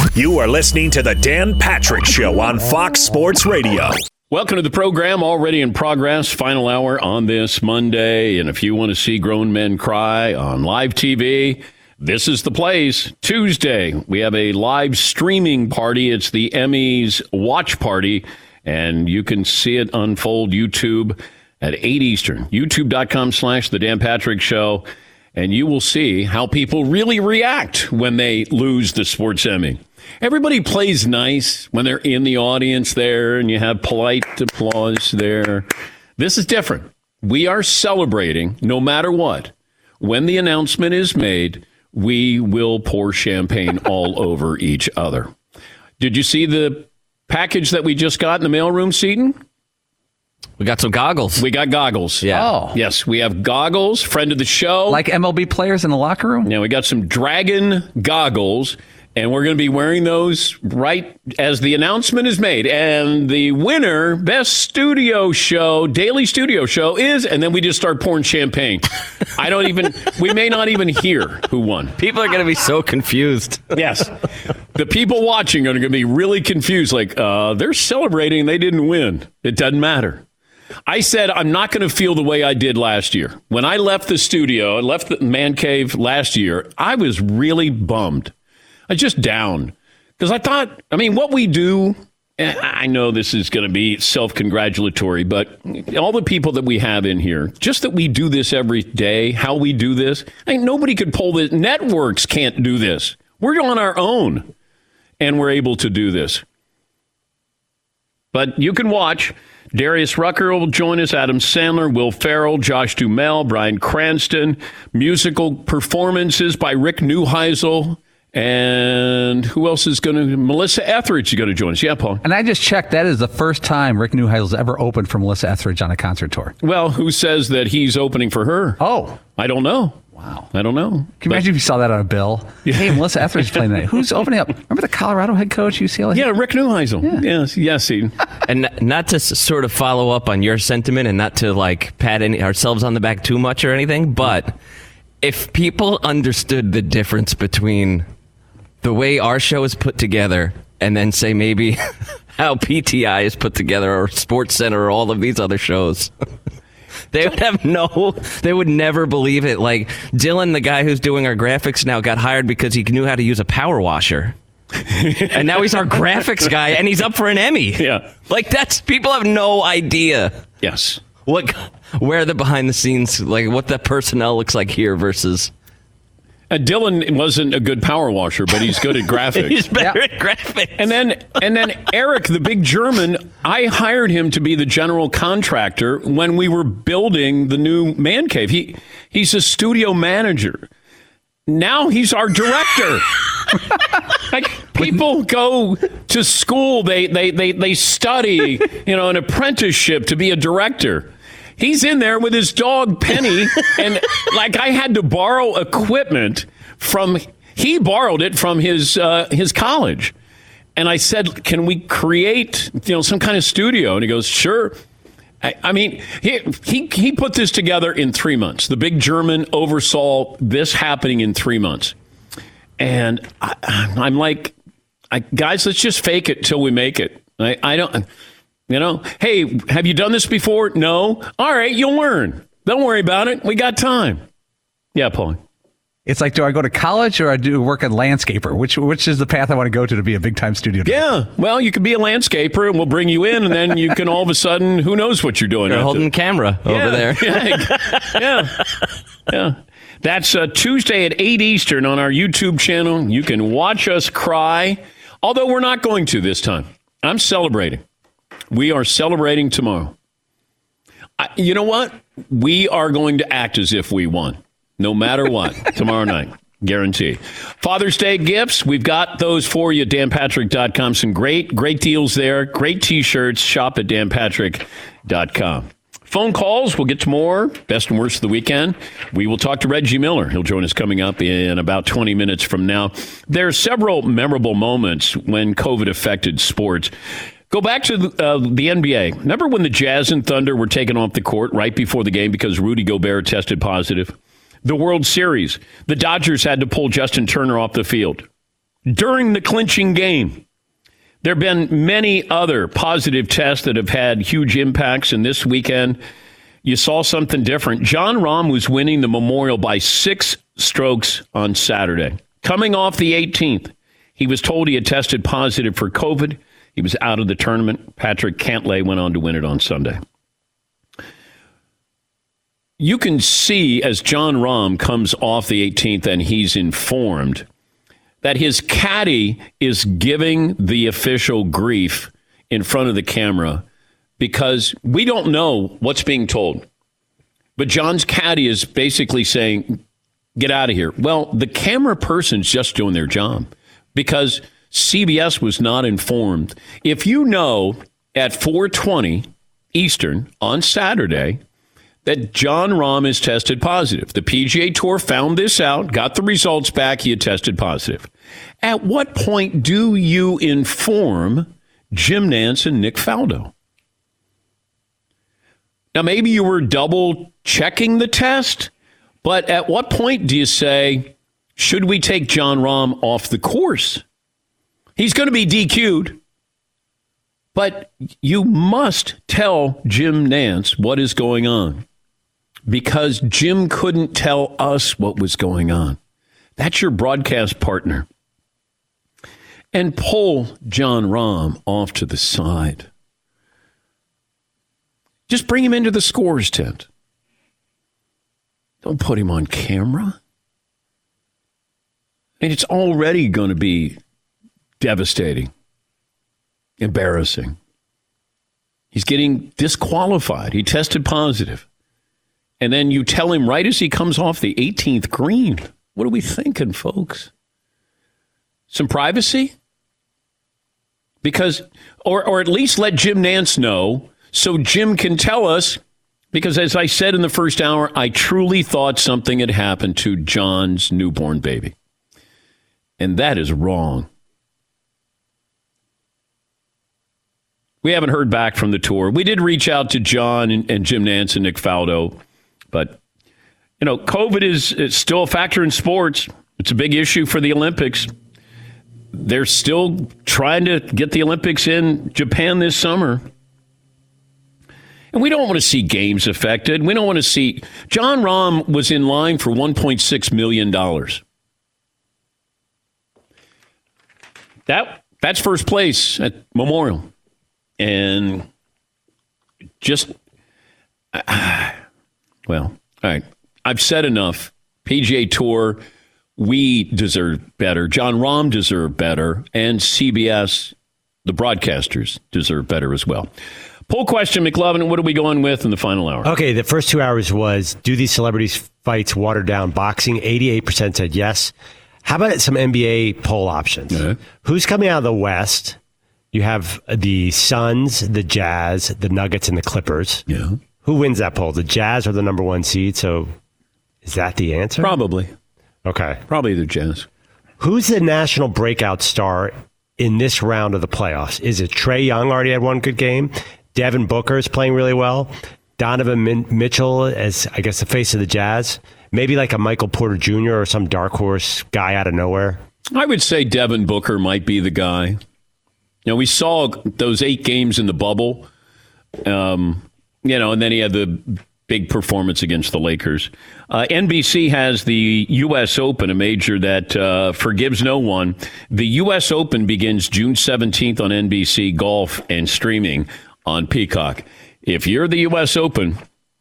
You are listening to the Dan Patrick Show on Fox Sports Radio. Welcome to the program, already in progress, final hour on this Monday. And if you want to see grown men cry on live TV, this is the place. Tuesday, we have a live streaming party. It's the Emmys watch party, and you can see it unfold YouTube at 8 Eastern, youtube.com/The Dan Patrick Show. And you will see how people really react when they lose the Sports Emmy. Everybody plays nice when they're in the audience there and you have polite applause there. This is different. We are celebrating no matter what. When the announcement is made, we will pour champagne all over each other. Did you see the package that we just got in the mailroom, Seton? We got some goggles. We got goggles. Yeah. Oh. Yes, we have goggles, friend of the show. Like MLB players in the locker room? Yeah, we got some Dragon goggles, and we're going to be wearing those right as the announcement is made. And the winner, best studio show, daily studio show is, and then we just start pouring champagne. We may not even hear who won. People are going to be so confused. Yes. The people watching are going to be really confused. Like, they're celebrating they didn't win. It doesn't matter. I said I'm not going to feel the way I did last year. When I left the studio, I left the man cave last year, I was really bummed. I was just down. Because I thought, what we do, I know this is going to be self-congratulatory, but all the people that we have in here, just that we do this every day, how we do this, nobody could pull this. Networks can't do this. We're on our own, and we're able to do this. But you can watch. Darius Rucker will join us, Adam Sandler, Will Ferrell, Josh Duhamel, Bryan Cranston, musical performances by Rick Neuheisel, and who else is going to? Melissa Etheridge is going to join us. Yeah, Paul. And I just checked. That is the first time Rick Neuheisel's ever opened for Melissa Etheridge on a concert tour. Well, who says that he's opening for her? Oh. I don't know. Wow. I don't know. Can you imagine if you saw that on a bill? Hey, Melissa Etheridge playing tonight. Who's opening up? Remember the Colorado head coach, UCLA? Yeah, Rick Neuheisel. Yeah. Yes, Eden. And not to sort of follow up on your sentiment and not to pat ourselves on the back too much or anything, but if people understood the difference between the way our show is put together and then say maybe how PTI is put together or Sports Center or all of these other shows... They would never believe it. Like Dylan, the guy who's doing our graphics now, got hired because he knew how to use a power washer. And now he's our graphics guy and he's up for an Emmy. Yeah. People have no idea. Yes. Where the behind the scenes, what the personnel looks like here versus. Dylan wasn't a good power washer, but he's good at graphics. He's better at graphics. And then Eric, the big German, I hired him to be the general contractor when we were building the new man cave. He's a studio manager. Now he's our director. People go to school, they study, an apprenticeship to be a director. He's in there with his dog Penny, and I had to borrow equipment he borrowed it from his college. And I said, can we create, some kind of studio? And he goes, sure. He put this together in 3 months. The big German oversaw this happening in 3 months. And I'm like, guys, let's just fake it till we make it. I don't... hey, have you done this before? No. All right, you'll learn. Don't worry about it. We got time. Yeah, Paul. It's like, do I go to college or I do work as landscaper? Which is the path I want to go to be a big-time studio director? Yeah, well, you could be a landscaper, and we'll bring you in, and then you can all of a sudden, who knows what you're doing. You're holding the camera over there. Yeah. That's Tuesday at 8 Eastern on our YouTube channel. You can watch us cry, although we're not going to this time. I'm celebrating. We are celebrating tomorrow. You know what? We are going to act as if we won, no matter what, tomorrow night. Guaranteed. Father's Day gifts, we've got those for you at danpatrick.com. Some great deals there. Great T-shirts. Shop at danpatrick.com. Phone calls, we'll get to more. Best and worst of the weekend. We will talk to Reggie Miller. He'll join us coming up in about 20 minutes from now. There are several memorable moments when COVID affected sports. Go back to the NBA. Remember when the Jazz and Thunder were taken off the court right before the game because Rudy Gobert tested positive? The World Series. The Dodgers had to pull Justin Turner off the field. during the clinching game. There have been many other positive tests that have had huge impacts, and this weekend you saw something different. Jon Rahm was winning the Memorial by 6 strokes on Saturday. Coming off the 18th, he was told he had tested positive for COVID. He was out of the tournament. Patrick Cantlay went on to win it on Sunday. You can see as Jon Rahm comes off the 18th and he's informed that his caddy is giving the official grief in front of the camera because we don't know what's being told. But John's caddy is basically saying, get out of here. Well, the camera person's just doing their job because CBS was not informed. If you know at 4:20 Eastern on Saturday that Jon Rahm is tested positive, the PGA Tour found this out, got the results back, he had tested positive. At what point do you inform Jim Nantz and Nick Faldo? Now, maybe you were double checking the test, but at what point do you say, should we take Jon Rahm off the course? He's going to be DQ'd, but you must tell Jim Nantz what is going on because Jim couldn't tell us what was going on. That's your broadcast partner. And pull Jon Rahm off to the side. Just bring him into the scores tent. Don't put him on camera. I mean, it's already going to be devastating, embarrassing. He's getting disqualified. He tested positive. And then you tell him right as he comes off the 18th green. What are we thinking, folks? Some privacy? Because, or at least let Jim Nantz know so Jim can tell us, because as I said in the first hour, I truly thought something had happened to John's newborn baby. And that is wrong. We haven't heard back from the tour. We did reach out to John and Jim Nantz and Nick Faldo, but, you know, COVID is still a factor in sports. It's a big issue for the Olympics. They're still trying to get the Olympics in Japan this summer. And we don't want to see games affected. We don't want to see... Jon Rahm was in line for $1.6 million. That's first place at Memorial. And just... well, all right. I've said enough. PGA Tour... we deserve better. Jon Rahm deserved better. And CBS, the broadcasters, deserve better as well. Poll question, McLovin, what are we going with in the final hour? Okay, the first 2 hours was, do these celebrities fights water down boxing? 88% said yes. How about some NBA poll options? Who's coming out of the West? You have the Suns, the Jazz, the Nuggets, and the Clippers. Yeah. Who wins that poll? The Jazz are the number one seed, so is that the answer? Probably. Okay. Probably the Jazz. Who's the national breakout star in this round of the playoffs? Is it Trae Young, already had one good game? Devin Booker is playing really well. Donovan Mitchell as, I guess, the face of the Jazz. Maybe like a Michael Porter Jr. or some dark horse guy out of nowhere. I would say Devin Booker might be the guy. You know, we saw those 8 games in the bubble, and then he had the big performance against the Lakers. NBC has the U.S. Open, a major that forgives no one. The U.S. Open begins June 17th on NBC Golf and streaming on Peacock. If you're the U.S. Open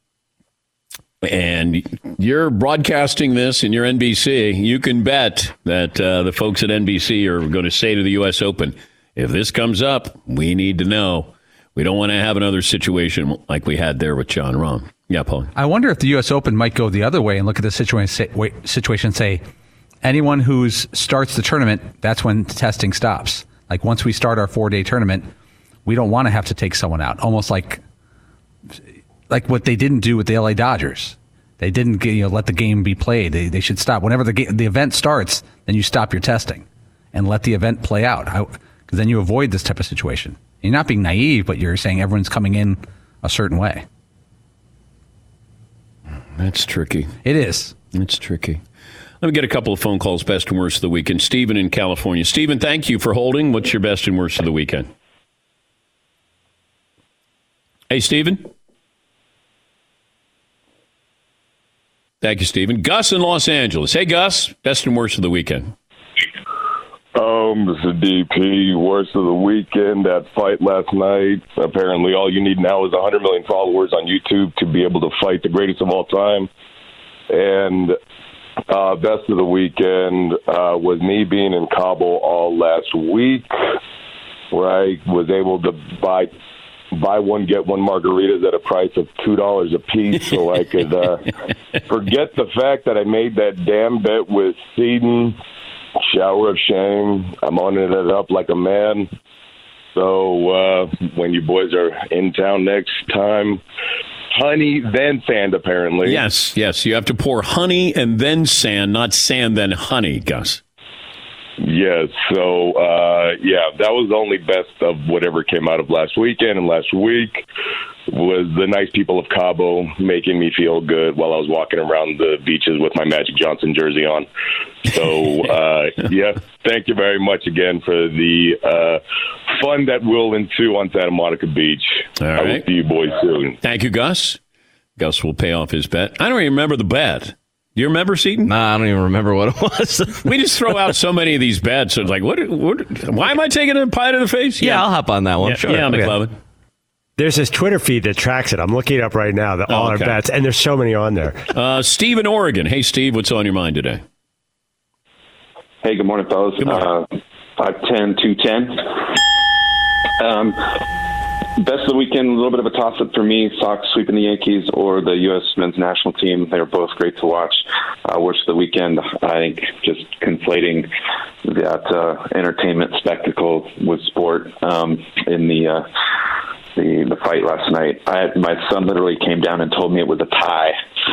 and you're broadcasting this in your NBC, you can bet that the folks at NBC are going to say to the U.S. Open, if this comes up, we need to know. We don't want to have another situation like we had there with Jon Rahm. Yeah, Paul. I wonder if the U.S. Open might go the other way and look at the situation and say, anyone who starts the tournament, that's when testing stops. Like once we start our 4-day tournament, we don't want to have to take someone out. Almost like what they didn't do with the LA Dodgers. They didn't let the game be played. They should stop. Whenever the event starts, then you stop your testing and let the event play out. Because then you avoid this type of situation. You're not being naive, but you're saying everyone's coming in a certain way. That's tricky. It is. It's tricky. Let me get a couple of phone calls, best and worst of the weekend. Stephen in California. Stephen, thank you for holding. What's your best and worst of the weekend? Hey, Stephen. Thank you, Stephen. Gus in Los Angeles. Hey, Gus, best and worst of the weekend. Mr. DP, worst of the weekend, that fight last night. Apparently all you need now is 100 million followers on YouTube to be able to fight the greatest of all time. And best of the weekend was me being in Cabo all last week, where I was able to buy one, get one margaritas at a price of $2 a piece, so I could forget the fact that I made that damn bet with Seaton. Shower of shame. I'm owning it up like a man. So when you boys are in town next time, honey, then sand, apparently. Yes. You have to pour honey and then sand, not sand, then honey, Gus. Yes. So, that was the only best of whatever came out of last weekend. And last week was the nice people of Cabo making me feel good while I was walking around the beaches with my Magic Johnson jersey on. So, thank you very much again for the fun that will ensue on Santa Monica Beach. All right. I will see you boys soon. Thank you, Gus. Gus will pay off his bet. I don't even remember the bet. Do you remember, Seaton? Nah, I don't even remember what it was. We just throw out so many of these bets. So it's like, what? Why am I taking a pie to the face? Yeah, I'll hop on that one. Sure. Yeah, McLovin. There's this Twitter feed that tracks it. I'm looking it up right now, all our bets, and there's so many on there. Steve in Oregon. Hey, Steve, what's on your mind today? Hey, good morning, fellas. Good morning. 5'10", 210. Best of the weekend, a little bit of a toss-up for me. Sox sweeping the Yankees or the U.S. men's national team. They were both great to watch. Worst of the weekend, I think, just conflating that entertainment spectacle with sport in the fight last night. My son literally came down and told me it was a tie.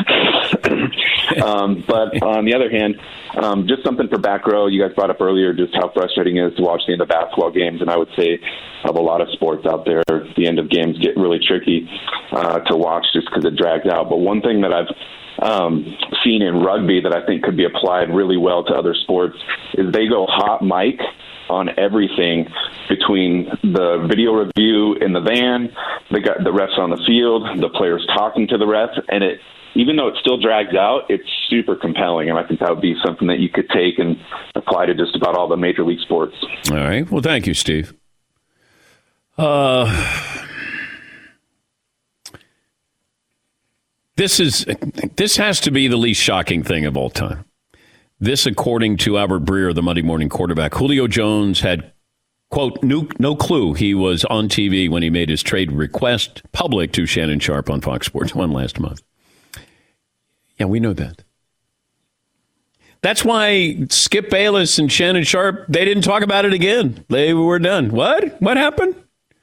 But on the other hand, just something for back row. You guys brought up earlier just how frustrating it is to watch the end of basketball games, and I would say of a lot of sports out there, the end of games get really tricky to watch just because it drags out. But one thing that I've seen in rugby that I think could be applied really well to other sports is they go hot mic on everything between the video review in the van, the refs on the field, the players talking to the ref, and even though it still drags out, it's super compelling, and I think that would be something that you could take and apply to just about all the major league sports. All right. Well, thank you, Steve. This has to be the least shocking thing of all time. This, according to Albert Breer, the Monday morning quarterback, Julio Jones had, quote, no clue he was on TV when he made his trade request public to Shannon Sharpe on Fox Sports 1 last month. Yeah, we know that. That's why Skip Bayless and Shannon Sharpe, they didn't talk about it again. They were done. What? What happened?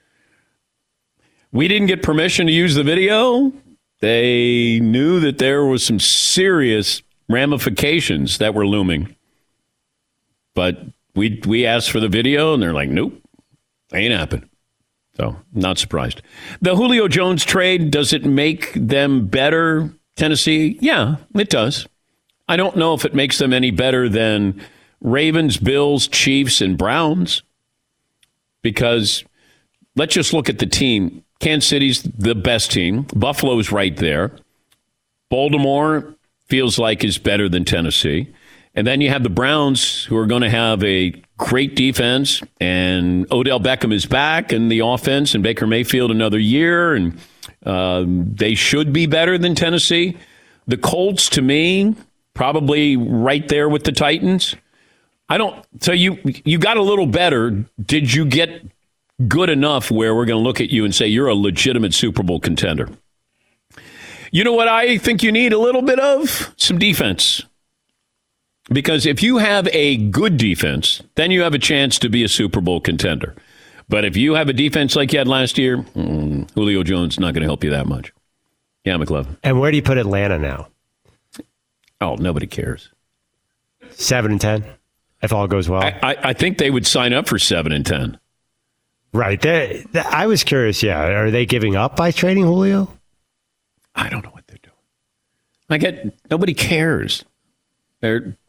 We didn't get permission to use the video. They knew that there was some serious ramifications that were looming. But we asked for the video, and they're like, nope, ain't happened. So, not surprised. The Julio Jones trade, does it make them better, Tennessee? Yeah, it does. I don't know if it makes them any better than Ravens, Bills, Chiefs, and Browns. Because let's just look at the team. Kansas City's the best team. Buffalo's right there. Baltimore feels like is better than Tennessee. And then you have the Browns, who are going to have a great defense, and Odell Beckham is back, and the offense, and Baker Mayfield another year, and they should be better than Tennessee. The Colts, to me, probably right there with the Titans. So you got a little better. Did you get good enough where we're going to look at you and say you're a legitimate Super Bowl contender? You know what I think you need a little bit of? Some defense. Because if you have a good defense, then you have a chance to be a Super Bowl contender. But if you have a defense like you had last year, Julio Jones is not going to help you that much. Yeah, McLovin. And where do you put Atlanta now? Oh, nobody cares. 7-10, if all goes well. I think they would sign up for 7-10. Right. I was curious, yeah. Are they giving up by trading Julio? I don't know what they're doing. Nobody cares.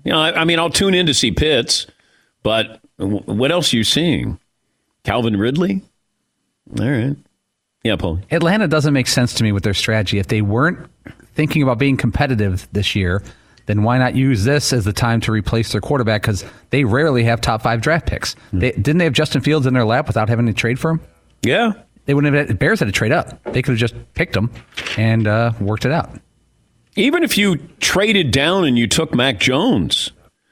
I mean, I'll tune in to see Pitts, but what else are you seeing? Calvin Ridley? All right. Yeah, Paul. Atlanta doesn't make sense to me with their strategy. If they weren't thinking about being competitive this year, then why not use this as the time to replace their quarterback? Because they rarely have top 5 draft picks. Didn't they have Justin Fields in their lap without having to trade for him? Yeah. They wouldn't have. The Bears had to trade up. They could have just picked him and worked it out. Even if you traded down and you took Mac Jones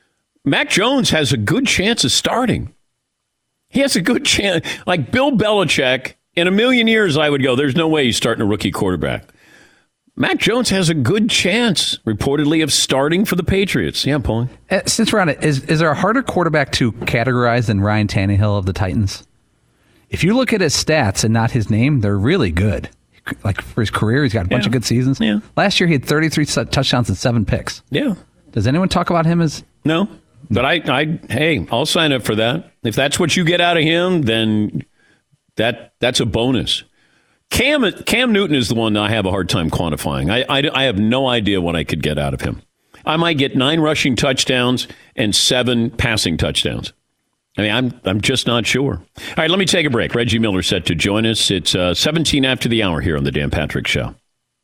has a good chance of starting. He has a good chance. Like Bill Belichick, in a million years, I would go, there's no way he's starting a rookie quarterback. Mac Jones has a good chance, reportedly, of starting for the Patriots. Yeah, Paul. Since we're on it, is there a harder quarterback to categorize than Ryan Tannehill of the Titans? If you look at his stats and not his name, they're really good. Like for his career, he's got a bunch of good seasons. Yeah. Last year, he had 33 touchdowns and 7 picks. Yeah. Does anyone talk about him as... No. But hey, I'll sign up for that. If that's what you get out of him, then that's a bonus. Cam Newton is the one that I have a hard time quantifying. I have no idea what I could get out of him. I might get 9 rushing touchdowns and 7 passing touchdowns. I mean, I'm just not sure. All right, let me take a break. Reggie Miller set to join us. It's 17 after the hour here on the Dan Patrick Show.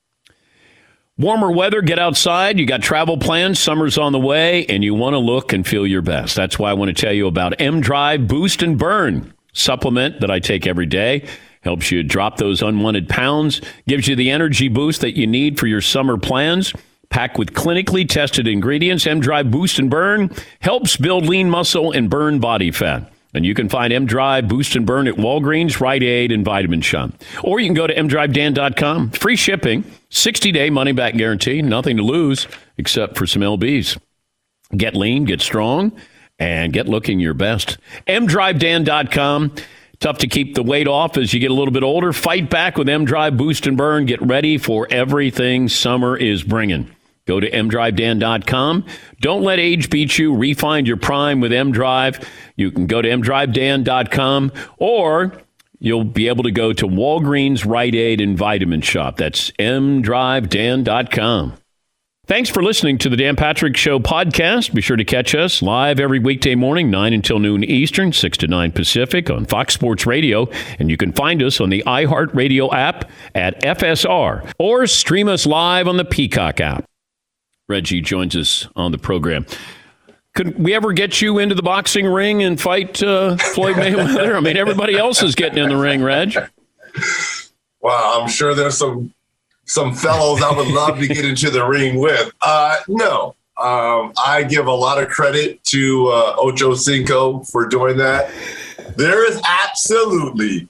Warmer weather, get outside. You got travel plans, summer's on the way, and you want to look and feel your best. That's why I want to tell you about M-Drive Boost and Burn supplement that I take every day. Helps you drop those unwanted pounds, gives you the energy boost that you need for your summer plans. Packed with clinically tested ingredients, M-Drive Boost and Burn helps build lean muscle and burn body fat. And you can find M-Drive Boost and Burn at Walgreens, Rite Aid, and Vitamin Shop. Or you can go to mdrivedan.com. Free shipping, 60-day money-back guarantee, nothing to lose except for some LBs. Get lean, get strong, and get looking your best. mdrivedan.com. Tough to keep the weight off as you get a little bit older. Fight back with M-Drive Boost and Burn. Get ready for everything summer is bringing. Go to mdrivedan.com. Don't let age beat you. Refine your prime with M-Drive. You can go to mdrivedan.com, or you'll be able to go to Walgreens, Rite Aid, and Vitamin Shop. That's mdrivedan.com. Thanks for listening to the Dan Patrick Show podcast. Be sure to catch us live every weekday morning, 9 until noon Eastern, 6 to 9 Pacific on Fox Sports Radio. And you can find us on the iHeartRadio app at FSR, or stream us live on the Peacock app. Reggie joins us on the program. Could we ever get you into the boxing ring and fight Floyd Mayweather? I mean, everybody else is getting in the ring, Reg. Well, I'm sure there's some fellows I would love to get into the ring with. No. I give a lot of credit to Ocho Cinco for doing that. There is absolutely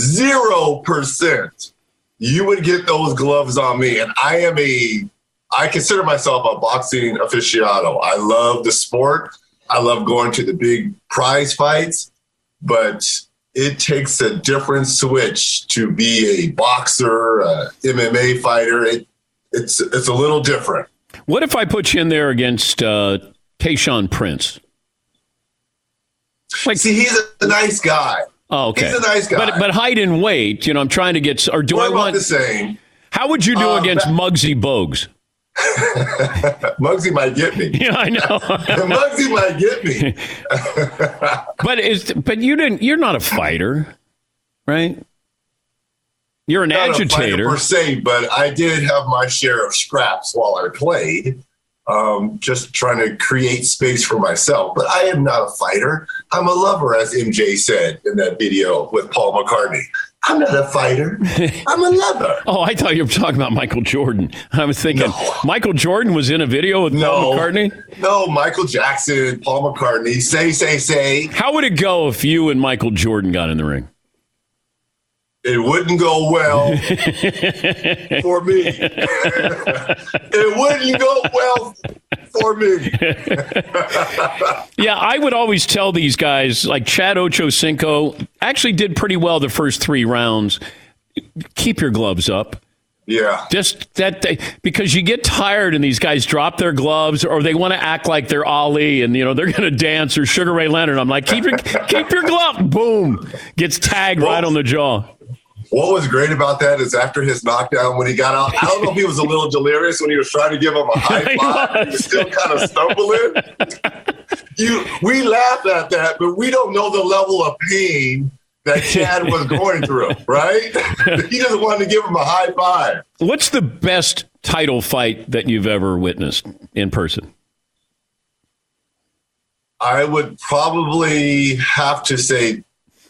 0% you would get those gloves on me. And I consider myself a boxing aficionado. I love the sport. I love going to the big prize fights, but it takes a different switch to be a boxer, a MMA fighter. It's a little different. What if I put you in there against Tayshaun Prince? See, he's a nice guy. Oh, okay. He's a nice guy. But height and weight, I'm trying to get. Or do We're I want the same? How would you do against Muggsy Bogues? Muggsy might get me. Yeah, I know. Muggsy might get me. But you're not a fighter, right? You're an not agitator. A fighter per se, but I did have my share of scraps while I played. Just trying to create space for myself. But I am not a fighter. I'm a lover, as MJ said in that video with Paul McCartney. I'm not a fighter. I'm a lover. Oh, I thought you were talking about Michael Jordan. I was thinking Michael Jordan was in a video with Paul McCartney? No, Michael Jackson, Paul McCartney, say. How would it go if you and Michael Jordan got in the ring? It wouldn't go well for me. It wouldn't go well for me. Yeah, I would always tell these guys, like Chad Ochocinco actually did pretty well the first 3 rounds. Keep your gloves up. Yeah. Just that because you get tired and these guys drop their gloves or they want to act like they're Ali and they're going to dance or Sugar Ray Leonard. I'm like, keep your glove. Boom. Gets tagged right on the jaw. what was great about that is after his knockdown, when he got out, I don't know if he was a little delirious when he was trying to give him a high five. He was still kind of stumbling. We laugh at that, but we don't know the level of pain that Chad was going through, right? He just wanted to give him a high five. What's the best title fight that you've ever witnessed in person? I would probably have to say,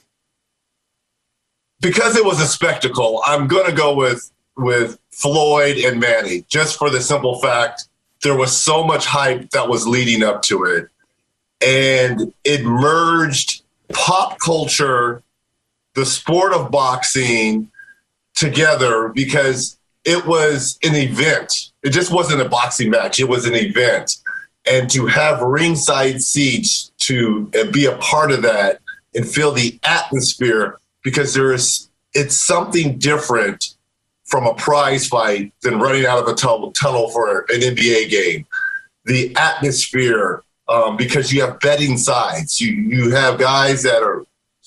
because it was a spectacle, I'm going to go with Floyd and Manny, just for the simple fact there was so much hype that was leading up to it. And it merged pop culture, the sport of boxing together, because it was an event. It just wasn't a boxing match. It was an event. And to have ringside seats to be a part of that and feel the atmosphere, because it's something different from a prize fight than running out of a tunnel for an NBA game. The atmosphere, because you have betting sides. You have guys that are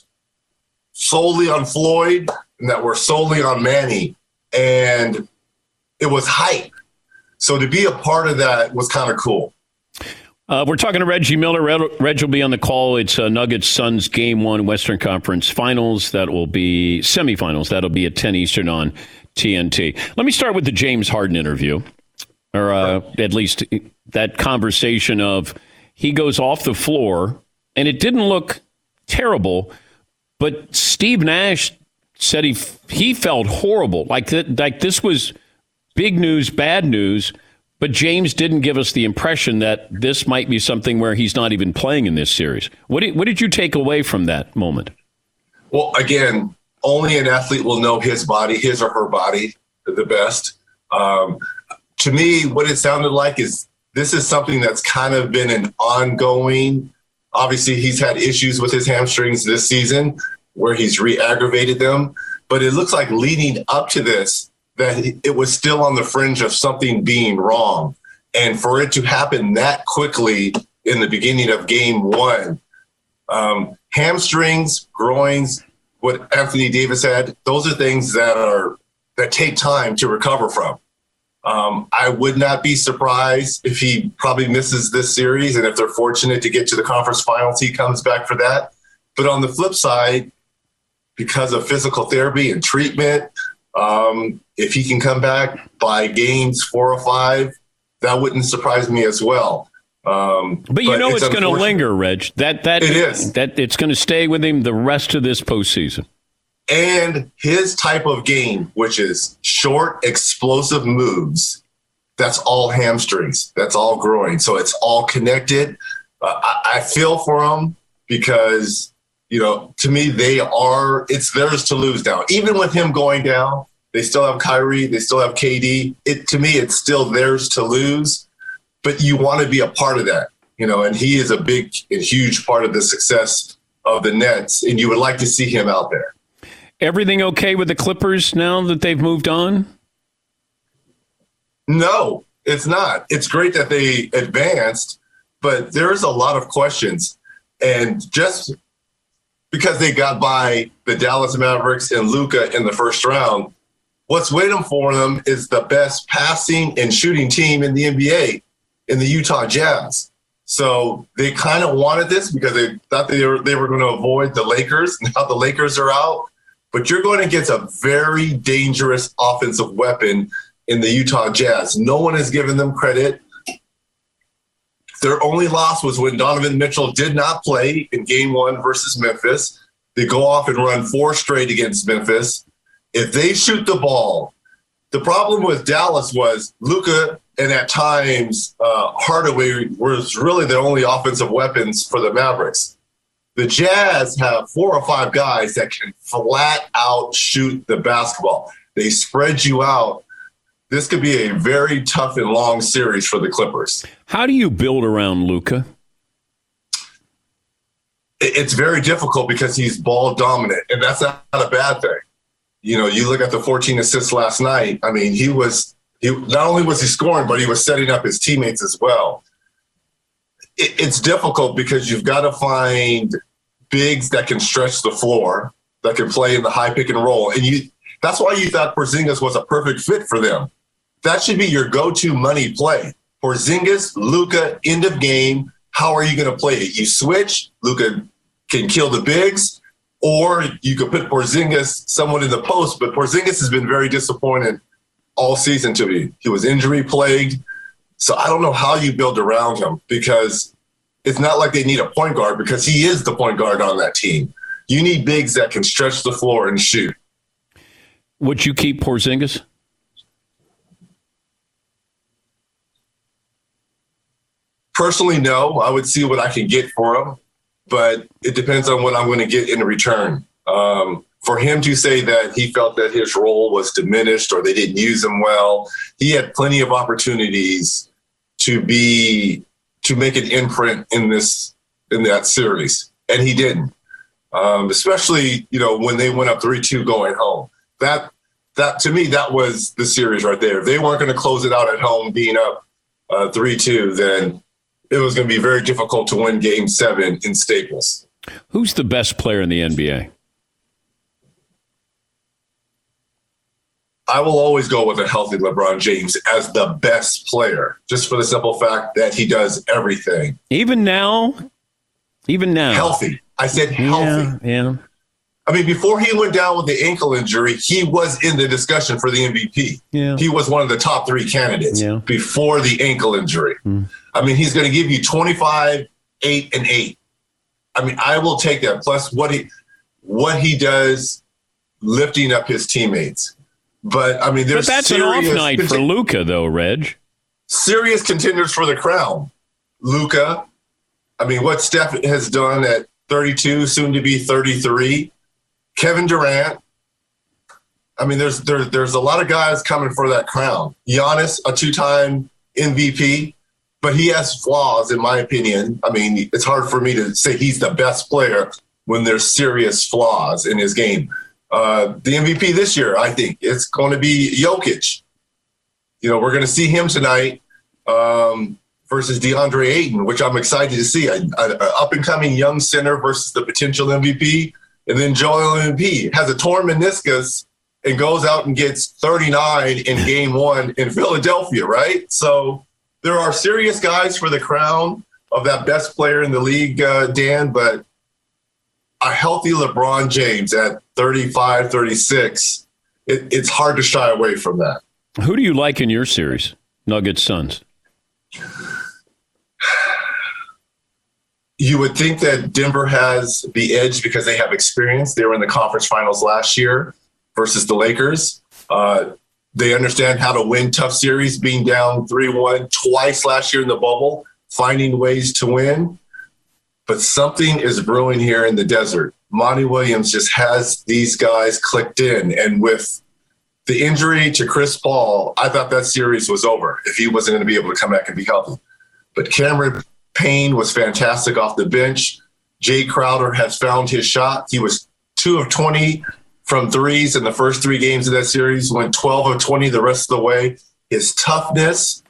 solely on Floyd and that were solely on Manny. And it was hype. So to be a part of that was kind of cool. We're talking to Reggie Miller. Reg will be on the call. It's Nuggets Suns Game 1 Western Conference Finals. That will be semifinals. That'll be at 10 Eastern on TNT. Let me start with the James Harden interview, or at least that conversation of he goes off the floor, and it didn't look terrible, but Steve Nash said he felt horrible, like this was big news, bad news. But James didn't give us the impression that this might be something where he's not even playing in this series. What did you take away from that moment? Well, again, only an athlete will know his body, his or her body, the best. To me, what it sounded like is this is something that's kind of been an ongoing. Obviously, he's had issues with his hamstrings this season where he's re-aggravated them. But it looks like leading up to this, that it was still on the fringe of something being wrong. And for it to happen that quickly in the beginning of game 1, hamstrings, groins, what Anthony Davis had, those are things that take time to recover from. I would not be surprised if he probably misses this series. And if they're fortunate to get to the conference finals, he comes back for that. But on the flip side, because of physical therapy and treatment, if he can come back by games 4 or 5, that wouldn't surprise me as well. But you know it's going to linger, Reg. That it is. That it's going to stay with him the rest of this postseason. And his type of game, which is short, explosive moves, that's all hamstrings. That's all groin. So it's all connected. I feel for him because, to me, it's theirs to lose now. Even with him going down, they still have Kyrie, they still have KD. To me, it's still theirs to lose, but you want to be a part of that, and he is a big and huge part of the success of the Nets, and you would like to see him out there. Everything okay with the Clippers now that they've moved on? No, it's not. It's great that they advanced, but there's a lot of questions. And just because they got by the Dallas Mavericks and Luka in the first round, what's waiting for them is the best passing and shooting team in the NBA, in the Utah Jazz. So they kind of wanted this because they thought they were going to avoid the Lakers. Now the Lakers are out. But you're going to get a very dangerous offensive weapon in the Utah Jazz. No one has given them credit. Their only loss was when Donovan Mitchell did not play in Game 1 versus Memphis. They go off and run 4 straight against Memphis. If they shoot the ball, the problem with Dallas was Luka and at times Hardaway was really the only offensive weapons for the Mavericks. The Jazz have 4 or 5 guys that can flat out shoot the basketball. They spread you out. This could be a very tough and long series for the Clippers. How do you build around Luka? It's very difficult because he's ball dominant, and that's not a bad thing. You look at the 14 assists last night. I mean, he not only was he scoring, but he was setting up his teammates as well. It's difficult because you've got to find bigs that can stretch the floor, that can play in the high pick and roll. And That's why you thought Porzingis was a perfect fit for them. That should be your go-to money play. Porzingis, Luka, end of game. How are you going to play it? You switch. Luka can kill the bigs, or you could put Porzingis, someone in the post. But Porzingis has been very disappointed all season to me. He was injury plagued. So I don't know how you build around him, because it's not like they need a point guard, because he is the point guard on that team. You need bigs that can stretch the floor and shoot. Would you keep Porzingis? Personally, no. I would see what I can get for him, but it depends on what I'm going to get in return. For him to say that he felt that his role was diminished or they didn't use him well, he had plenty of opportunities to make an imprint in that series, and he didn't. Especially, when they went up 3-2 going home. That to me, that was the series right there. If they weren't going to close it out at home, being up 3-2, then it was going to be very difficult to win Game 7 in Staples. Who's the best player in the NBA? I will always go with a healthy LeBron James as the best player, just for the simple fact that he does everything. Even now? Healthy. I said healthy. Yeah. I mean, before he went down with the ankle injury, he was in the discussion for the MVP. Yeah. He was one of the top 3 candidates before the ankle injury. I mean, he's going to give you 25, 8, and 8. I mean, I will take that. Plus what he does lifting up his teammates. But, I mean, there's that's an off night for Luka, though, Reg. Serious contenders for the crown. Luka. I mean, what Steph has done at 32, soon to be 33. Kevin Durant. I mean, there's a lot of guys coming for that crown. Giannis, a 2-time MVP, but he has flaws, in my opinion. I mean, it's hard for me to say he's the best player when there's serious flaws in his game. The MVP this year, I think, it's going to be Jokic. We're going to see him tonight versus DeAndre Ayton, which I'm excited to see. An up-and-coming young center versus the potential MVP. And then Joel Embiid has a torn meniscus and goes out and gets 39 in Game 1 in Philadelphia, right? So there are serious guys for the crown of that best player in the league, Dan, but a healthy LeBron James at 35, 36, it's hard to shy away from that. Who do you like in your series, Nuggets Suns? You would think that Denver has the edge because they have experience. They were in the conference finals last year versus the Lakers. They understand how to win tough series, being down 3-1 twice last year in the bubble, finding ways to win. But something is brewing here in the desert. Monty Williams just has these guys clicked in. And with the injury to Chris Paul, I thought that series was over if he wasn't going to be able to come back and be healthy. But Cameron Payne was fantastic off the bench. Jay Crowder has found his shot. He was 2 of 20 from threes in the first 3 games of that series, went 12 of 20 the rest of the way. His toughness,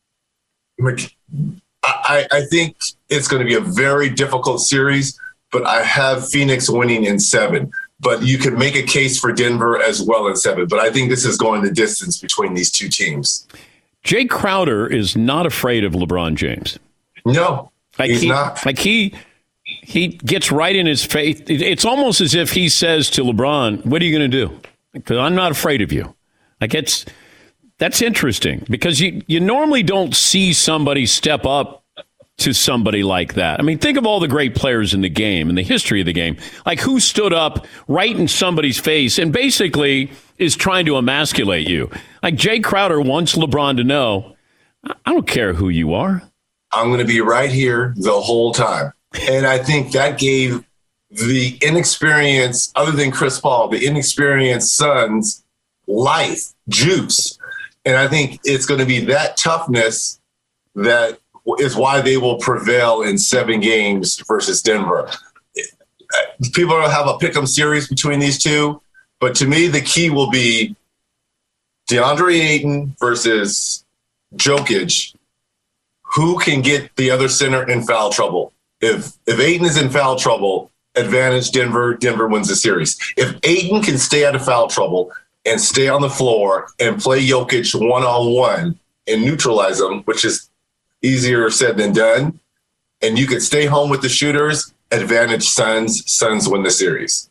I think it's going to be a very difficult series, but I have Phoenix winning in 7. But you can make a case for Denver as well in 7. But I think this is going the distance between these two teams. Jay Crowder is not afraid of LeBron James. No, he's not. He gets right in his face. It's almost as if he says to LeBron, "What are you going to do? Because I'm not afraid of you." That's interesting because you normally don't see somebody step up to somebody like that. I mean, think of all the great players in the game, in the history of the game. Like who stood up right in somebody's face and basically is trying to emasculate you. Like Jay Crowder wants LeBron to know, I don't care who you are. I'm going to be right here the whole time. And I think that gave the inexperienced, other than Chris Paul, the inexperienced Suns life, juice. And I think it's going to be that toughness that is why they will prevail in 7 games versus Denver. People will have a pick'em series between these two, but to me, the key will be DeAndre Ayton versus Jokic. Who can get the other center in foul trouble? If Ayton is in foul trouble, advantage Denver. Denver wins the series. If Ayton can stay out of foul trouble and stay on the floor and play Jokic one-on-one and neutralize him, which is easier said than done, and you could stay home with the shooters, advantage Suns. Suns win the series.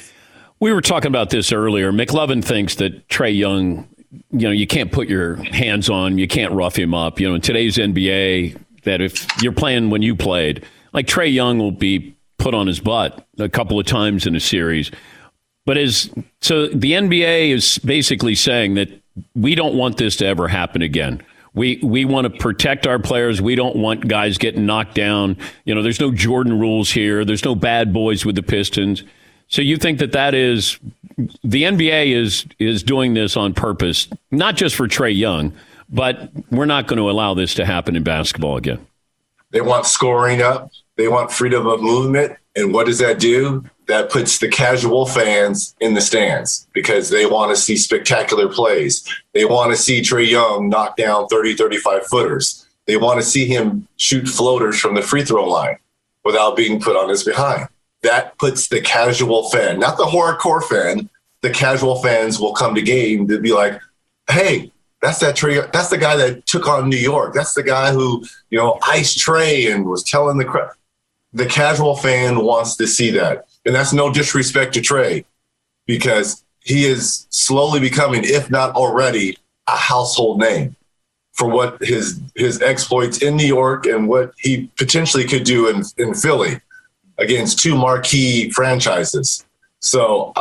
We were talking about this earlier. McLovin thinks that Trae Young, you can't put your hands on, you can't rough him up. In today's NBA, that if you're playing when you played, like Trae Young will be put on his butt a couple of times in a series. But so the NBA is basically saying that we don't want this to ever happen again. We want to protect our players. We don't want guys getting knocked down. There's no Jordan rules here. There's no bad boys with the Pistons. So you think that is the NBA is doing this on purpose, not just for Trae Young, but we're not going to allow this to happen in basketball again. They want scoring up. They want freedom of movement. And what does that do? That puts the casual fans in the stands because they want to see spectacular plays. They want to see Trae Young knock down 30, 35-footers. They want to see him shoot floaters from the free throw line without being put on his behind. That puts the casual fan, not the hardcore fan, the casual fans will come to game to be like, hey, that's Trae. That's the guy that took on New York. That's the guy who, iced Trae and was telling the crowd. The casual fan wants to see that. And that's no disrespect to Trae because he is slowly becoming, if not already, a household name for what his exploits in New York and what he potentially could do in Philly against two marquee franchises. So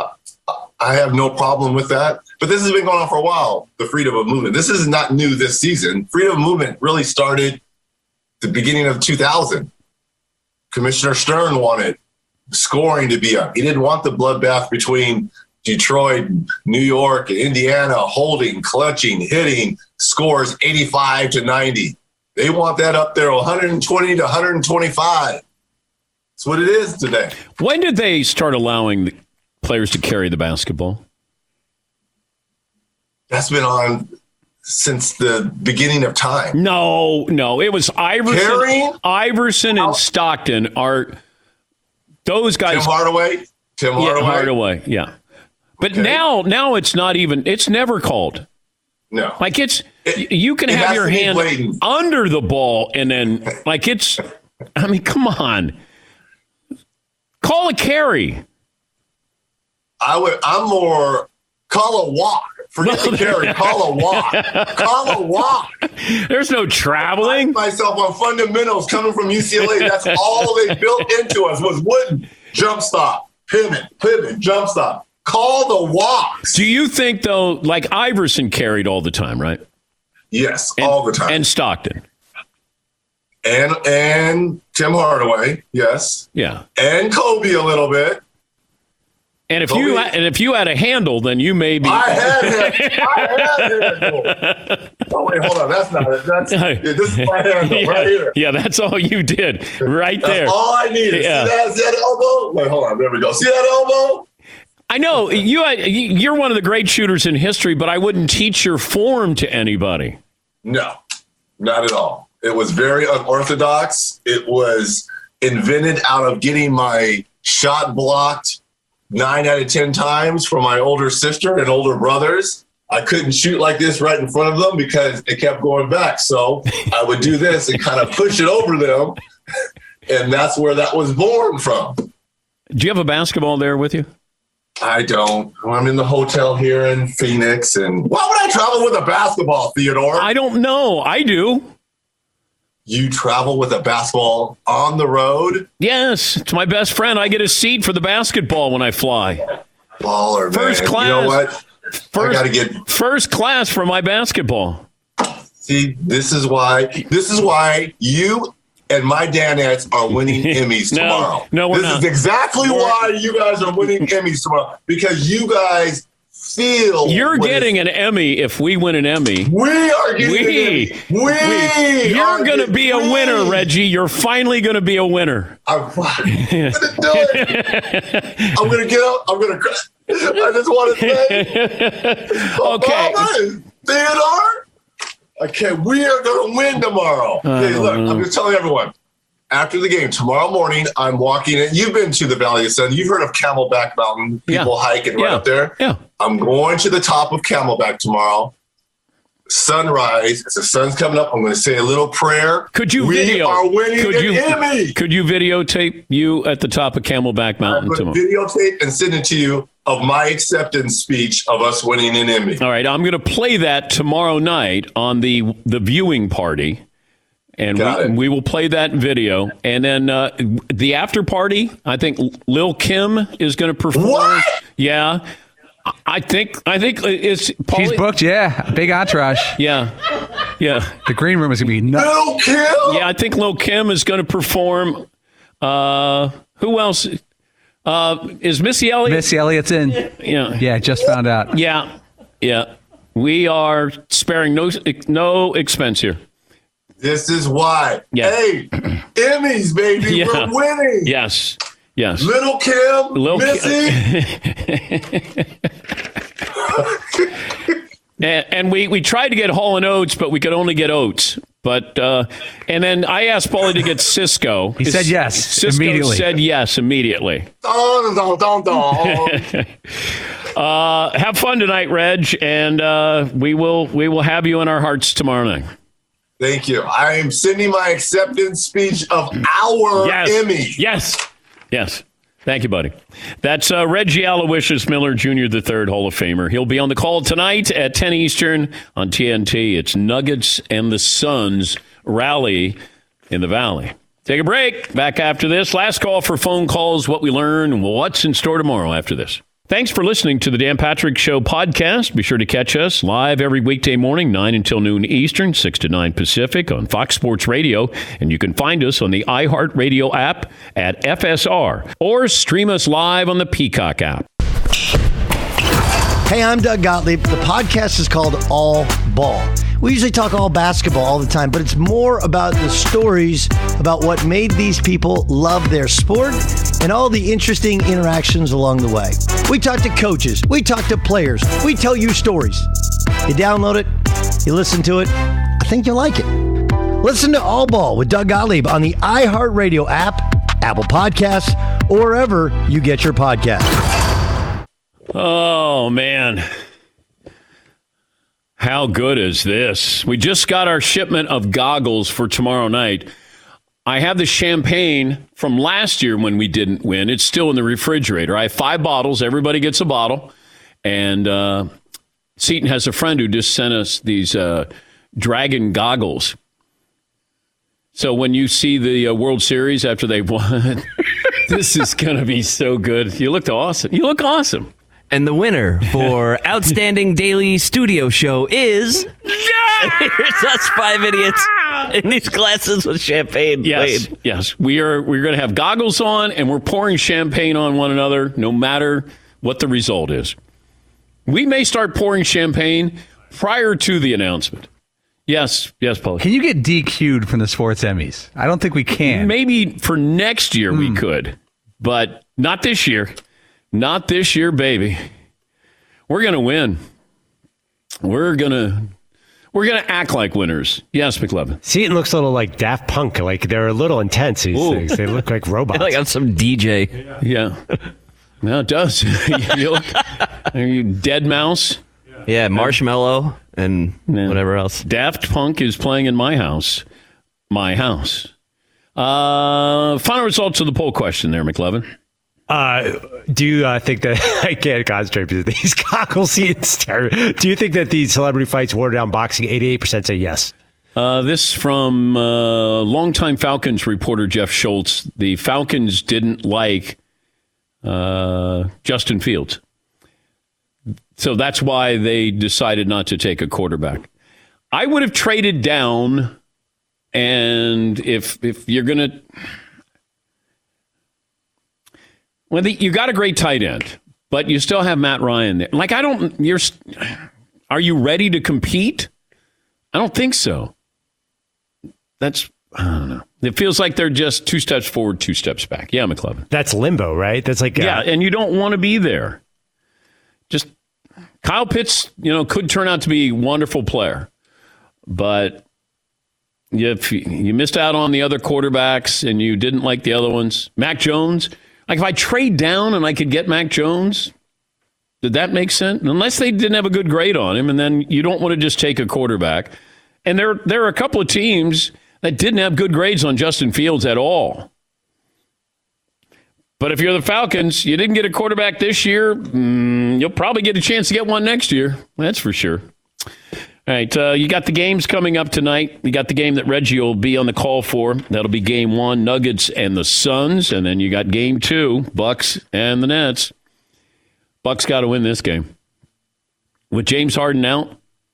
I have no problem with that. But this has been going on for a while, the freedom of movement. This is not new this season. Freedom of movement really started the beginning of 2000. Commissioner Stern wanted scoring to be up. He didn't want the bloodbath between Detroit, New York, and Indiana, holding, clutching, hitting scores 85 to 90. They want that up there 120 to 125. That's what it is today. When did they start allowing the players to carry the basketball? That's been on since the beginning of time. No, it was Iverson. Carrying? Iverson and Stockton are those guys. Tim Hardaway, yeah. But okay. now it's not even. It's never called. No, like you can have your hand under the ball and then like it's. I mean, come on. Call a carry. I'm more call a walk. Forget the carry. Call a walk. Call a walk. There's no traveling. I myself on fundamentals coming from UCLA. That's all they built into us was wooden jump stop, pivot, jump stop. Call the walks. Do you think though, like Iverson carried all the time, right? Yes, all the time. And Stockton. And Tim Hardaway, yes. Yeah. And Kobe a little bit. And if you had a handle, then you may be. I had handle. Oh wait, hold on. That's not it. This is my handle right here. Yeah, that's all you did, right there. That's all I needed. Yeah. See that elbow? Wait, hold on. There we go. See that elbow? I know you're one of the great shooters in history, but I wouldn't teach your form to anybody. No, not at all. It was very unorthodox. It was invented out of getting my shot blocked 9 out of 10 times from my older sister and older brothers. I couldn't shoot like this right in front of them because it kept going back. So I would do this and kind of push it over them. And that's where that was born from. Do you have a basketball there with you? I don't. I'm in the hotel here in Phoenix. And why would I travel with a basketball, Theodore? I don't know. I do. You travel with a basketball on the road? Yes, it's my best friend. I get a seat for the basketball when I fly. Baller, first man. Class. You know what? First class for my basketball. See, this is why you and my Danettes are winning Emmys tomorrow. No, we're not. This is exactly why you guys are winning Emmys tomorrow. Because you guys feel you're getting an Emmy if we win an Emmy. We are getting an Emmy. You're going to be a winner, Reggie. You're finally going to be a winner. I'm going to do it. I'm going to get up. I'm going to cry. I just want to say, okay, Theodore. Okay, we are going to win tomorrow. Okay, look, I'm just telling everyone. after the game tomorrow morning, I'm walking in. You've been to the Valley of Sun. You've heard of Camelback Mountain. People hiking right up there. Yeah. I'm going to the top of Camelback tomorrow. Sunrise. As the sun's coming up, I'm going to say a little prayer. Could you We are winning an Emmy. Could you videotape you at the top of Camelback Mountain tomorrow? Videotape and send it to you of my acceptance speech of us winning an Emmy. All right, I'm going to play that tomorrow night on the viewing party. And we will play that video. And then the after party, I think Lil' Kim is going to perform. What? Yeah. I think it's Paulie. She's booked, yeah. Big entourage. Yeah. The green room is going to be nuts. Lil' Kim? Yeah, I think Lil' Kim is going to perform. Who else? Is Missy Elliott? Missy Elliott's in. Yeah. Yeah, just found out. Yeah. We are sparing no expense here. This is why. Yeah. Hey, Emmys, baby. Yeah. We're winning. Yes. Lil' Kim, Missy. And we tried to get Hall & Oates, but we could only get Oates. But and then I asked Paulie to get Cisco. He said yes Cisco immediately. said yes immediately. Have fun tonight, Reg, and we will have you in our hearts tomorrow night. Thank you. I am sending my acceptance speech of our Emmy. Yes. Thank you, buddy. That's Reggie Aloysius Miller Jr. III, Hall of Famer. He'll be on the call tonight at 10 Eastern on TNT. It's Nuggets and the Suns rally in the Valley. Take a break. Back after this. Last call for phone calls, what we learn, what's in store tomorrow after this. Thanks for listening to the Dan Patrick Show podcast. Be sure to catch us live every weekday morning, 9 until noon Eastern, 6 to 9 Pacific on Fox Sports Radio. And you can find us on the iHeartRadio app at FSR or stream us live on the Peacock app. Hey, I'm Doug Gottlieb. The podcast is called All Ball. We usually talk all basketball all the time, but it's more about the stories about what made these people love their sport and all the interesting interactions along the way. We talk to coaches. We talk to players. We tell you stories. You download it. You listen to it. I think you'll like it. Listen to All Ball with Doug Gottlieb on the iHeartRadio app, Apple Podcasts, or wherever you get your podcasts. Oh, man. How good is this? We just got our shipment of goggles for tomorrow night. I have the champagne from last year when we didn't win. It's still in the refrigerator. I have 5 bottles. Everybody gets a bottle. And Seton has a friend who just sent us these dragon goggles. So when you see the World Series after they won, this is going to be so good. You look awesome. You look awesome. And the winner for Outstanding Daily Studio Show is... Here's us 5 idiots in these glasses with champagne. Yes. We're going to have goggles on, and we're pouring champagne on one another, no matter what the result is. We may start pouring champagne prior to the announcement. Yes, Paul. Can you get DQ'd from the sports Emmys? I don't think we can. Maybe for next year we could, but not this year. Not this year, baby. We're going to win. We're going to act like winners. Yes, McLevin. Seton looks a little like Daft Punk. Like they're a little intense, these things. They look like robots. Like I'm some DJ. Yeah. No, it does. Are you Dead Mouse? Yeah, Marshmallow and whatever else. Daft Punk is playing in my house. My house. Final results of the poll question there, McLevin. Do you think that I can't concentrate because of these goggles? Do you think that these celebrity fights water down boxing? 88% say yes. This from longtime Falcons reporter Jeff Schultz. The Falcons didn't like Justin Fields. So that's why they decided not to take a quarterback. I would have traded down, and if you're going to... Well, you got a great tight end, but you still have Matt Ryan there. Like, are you ready to compete? I don't think so. I don't know. It feels like they're just 2 steps forward, 2 steps back. Yeah, McLevin. That's limbo, right? That's like... Yeah, and you don't want to be there. Just, Kyle Pitts, could turn out to be a wonderful player, but If you missed out on the other quarterbacks and you didn't like the other ones, Mac Jones, like if I trade down and I could get Mac Jones, did that make sense? Unless they didn't have a good grade on him, and then you don't want to just take a quarterback. And there are a couple of teams that didn't have good grades on Justin Fields at all. But if you're the Falcons, you didn't get a quarterback this year, you'll probably get a chance to get one next year. That's for sure. All right, you got the games coming up tonight. You got the game that Reggie will be on the call for. That'll be game 1, Nuggets and the Suns. And then you got game 2, Bucks and the Nets. Bucks got to win this game. With James Harden out,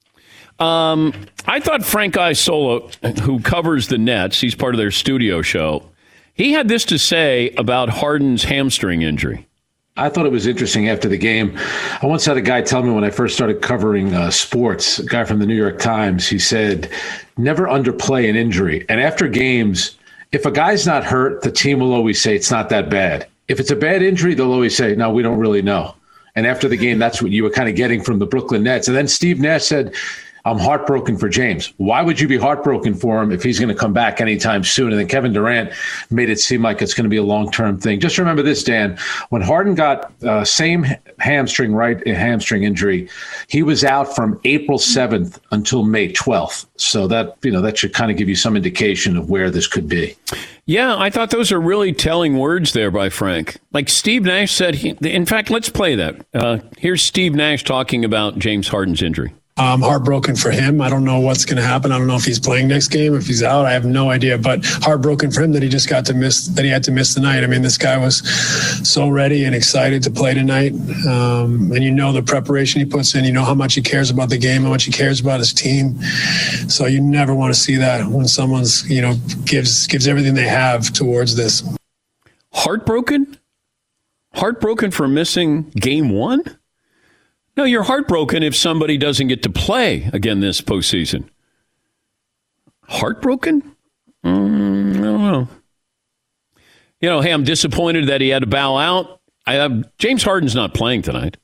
I thought Frank Isola, who covers the Nets, he's part of their studio show, he had this to say about Harden's hamstring injury. I thought it was interesting after the game. I once had a guy tell me when I first started covering sports, a guy from the New York Times, he said, never underplay an injury. And after games, if a guy's not hurt, the team will always say it's not that bad. If it's a bad injury, they'll always say, no, we don't really know. And after the game, that's what you were kind of getting from the Brooklyn Nets. And then Steve Nash said, I'm heartbroken for James. Why would you be heartbroken for him if he's going to come back anytime soon? And then Kevin Durant made it seem like it's going to be a long-term thing. Just remember this, Dan. When Harden got same hamstring injury, he was out from April 7th until May 12th. So that should kind of give you some indication of where this could be. Yeah, I thought those are really telling words there by Frank. Like Steve Nash said, in fact, let's play that. Here's Steve Nash talking about James Harden's injury. I'm heartbroken for him. I don't know what's going to happen. I don't know if he's playing next game, if he's out. I have no idea. But heartbroken for him that he just got to miss, that he had to miss the night. I mean, this guy was so ready and excited to play tonight. And you know the preparation he puts in. You know how much he cares about the game, how much he cares about his team. So you never want to see that when someone's, gives everything they have towards this. Heartbroken? Heartbroken for missing game 1? No, you're heartbroken if somebody doesn't get to play again this postseason. Heartbroken? I don't know. Hey, I'm disappointed that he had to bow out. James Harden's not playing tonight.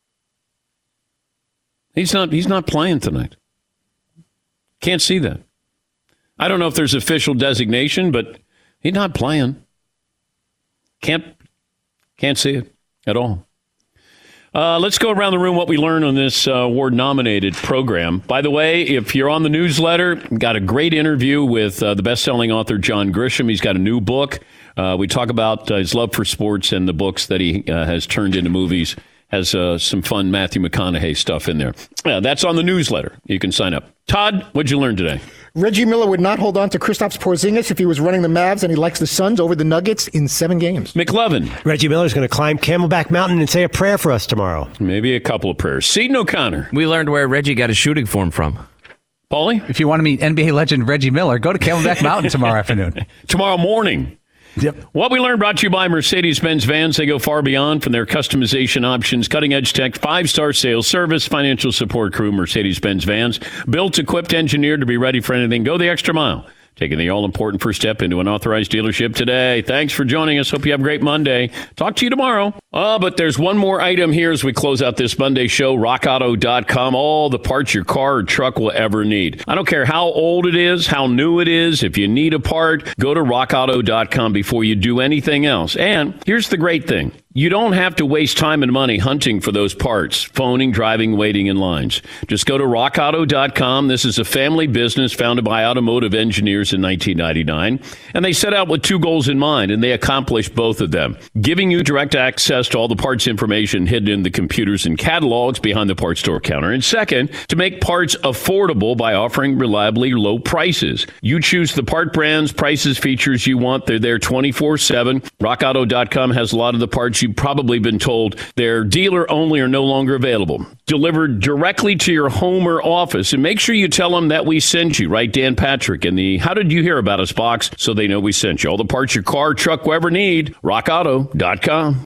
He's not playing tonight. Can't see that. I don't know if there's official designation, but he's not playing. Can't see it at all. Let's go around the room what we learned on this award-nominated program. By the way, if you're on the newsletter, got a great interview with the best-selling author John Grisham. He's got a new book. We talk about his love for sports and the books that he has turned into movies. Has some fun Matthew McConaughey stuff in there. That's on the newsletter. You can sign up. Todd, what'd you learn today? Reggie Miller would not hold on to Kristaps Porzingis if he was running the Mavs, and he likes the Suns over the Nuggets in 7 games. McLevin. Reggie Miller's going to climb Camelback Mountain and say a prayer for us tomorrow. Maybe a couple of prayers. Seton O'Connor. We learned where Reggie got his shooting form from. Paulie? If you want to meet NBA legend Reggie Miller, go to Camelback Mountain tomorrow afternoon. Tomorrow morning. Yep. What we learned brought to you by Mercedes-Benz Vans. They go far beyond from their customization options, cutting-edge tech, 5-star sales service, financial support crew, Mercedes-Benz Vans. Built, equipped, engineered to be ready for anything. Go the extra mile. Taking the all-important first step into an authorized dealership today. Thanks for joining us. Hope you have a great Monday. Talk to you tomorrow. But there's one more item here as we close out this Monday show. RockAuto.com. All the parts your car or truck will ever need. I don't care how old it is, how new it is. If you need a part, go to RockAuto.com before you do anything else. And here's the great thing. You don't have to waste time and money hunting for those parts, phoning, driving, waiting in lines. Just go to rockauto.com. This is a family business founded by automotive engineers in 1999. And they set out with 2 goals in mind, and they accomplished both of them. Giving you direct access to all the parts information hidden in the computers and catalogs behind the parts store counter. And second, to make parts affordable by offering reliably low prices. You choose the part brands, prices, features you want. They're there 24/7. RockAuto.com has a lot of the parts you've probably been told they're dealer only or no longer available. Delivered directly to your home or office. And make sure you tell them that we sent you, right? Dan Patrick in the How Did You Hear About Us box so they know we sent you. All the parts your car, truck will ever need. RockAuto.com.